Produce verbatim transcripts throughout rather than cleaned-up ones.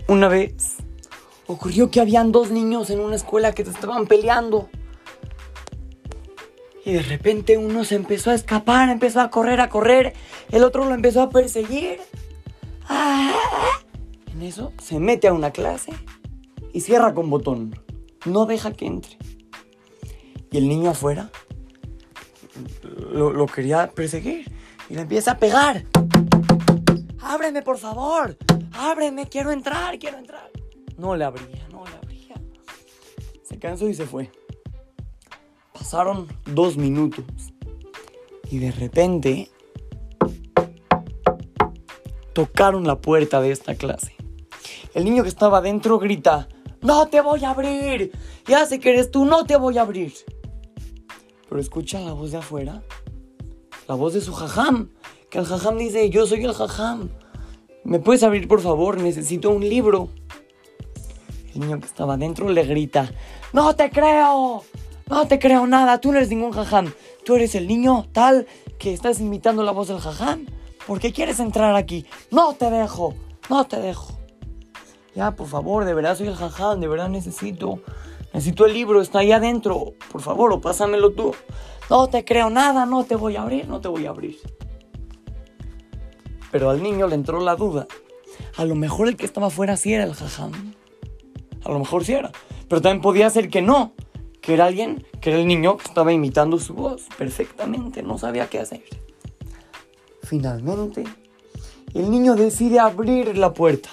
Una vez ocurrió que habían dos niños en una escuela que se estaban peleando. Y de repente uno se empezó a escapar, empezó a correr, a correr. El otro lo empezó a perseguir. ¡Ah! En eso se mete a una clase y cierra con botón. No deja que entre. Y el niño afuera lo, lo quería perseguir y le empieza a pegar. ¡Ábreme, por favor! ¡Ábreme! ¡Quiero entrar! ¡Quiero entrar! No le abría, no le abría. Se cansó y se fue. Pasaron dos minutos. Y de repente tocaron la puerta de esta clase. El niño que estaba adentro grita: ¡No te voy a abrir! Ya sé que eres tú, no te voy a abrir. Pero escucha la voz de afuera. La voz de su jajam. Que el jajam dice: yo soy el jajam. ¿Me puedes abrir, por favor? Necesito un libro. El niño que estaba adentro le grita: ¡No te creo! ¡No te creo nada! Tú no eres ningún jajam. Tú eres el niño tal que estás imitando la voz del jajam. ¿Por qué quieres entrar aquí? ¡No te dejo! ¡No te dejo! Ya, por favor, de verdad soy el jajam. De verdad necesito... Necesito el libro, está ahí adentro. Por favor, o pásamelo tú. No te creo nada, no te voy a abrir, no te voy a abrir. Pero al niño le entró la duda. A lo mejor el que estaba afuera sí era el jajam. A lo mejor sí era. Pero también podía ser que no. Que era alguien, que era el niño que estaba imitando su voz perfectamente. No sabía qué hacer. Finalmente, el niño decide abrir la puerta.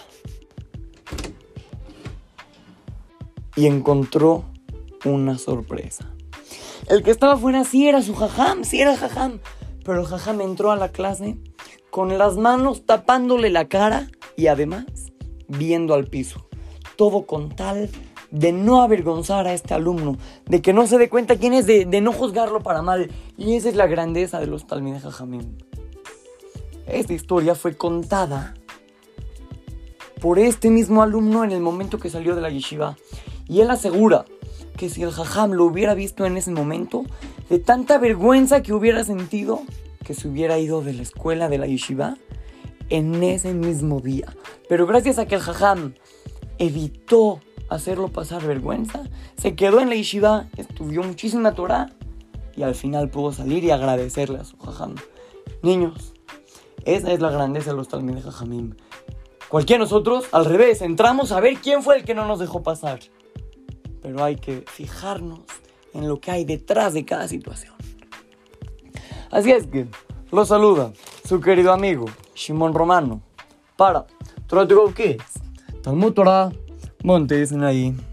Y encontró una sorpresa. El que estaba afuera sí era su jajam, sí era el jajam. Pero el jajam entró a la clase con las manos tapándole la cara y además viendo al piso. Todo con tal de no avergonzar a este alumno, de que no se dé cuenta quién es, de, de no juzgarlo para mal. Y esa es la grandeza de los Talmidei Jajamim. Esta historia fue contada por este mismo alumno en el momento que salió de la yeshiva. Y él asegura que si el jajam lo hubiera visto en ese momento, de tanta vergüenza que hubiera sentido, que se hubiera ido de la escuela de la yeshiva en ese mismo día. Pero gracias a que el jajam evitó hacerlo pasar vergüenza, se quedó en la yeshiva, estudió muchísima Torah y al final pudo salir y agradecerle a su jajam. Niños, esa es la grandeza de los Talmidei Jajamim. Cualquiera de nosotros, al revés, entramos a ver quién fue el que no nos dejó pasar. Pero hay que fijarnos en lo que hay detrás de cada situación. Así es que lo saluda su querido amigo Shimon Romano para Torah to Go Kids, Talmud Torah, Monte Sinaí.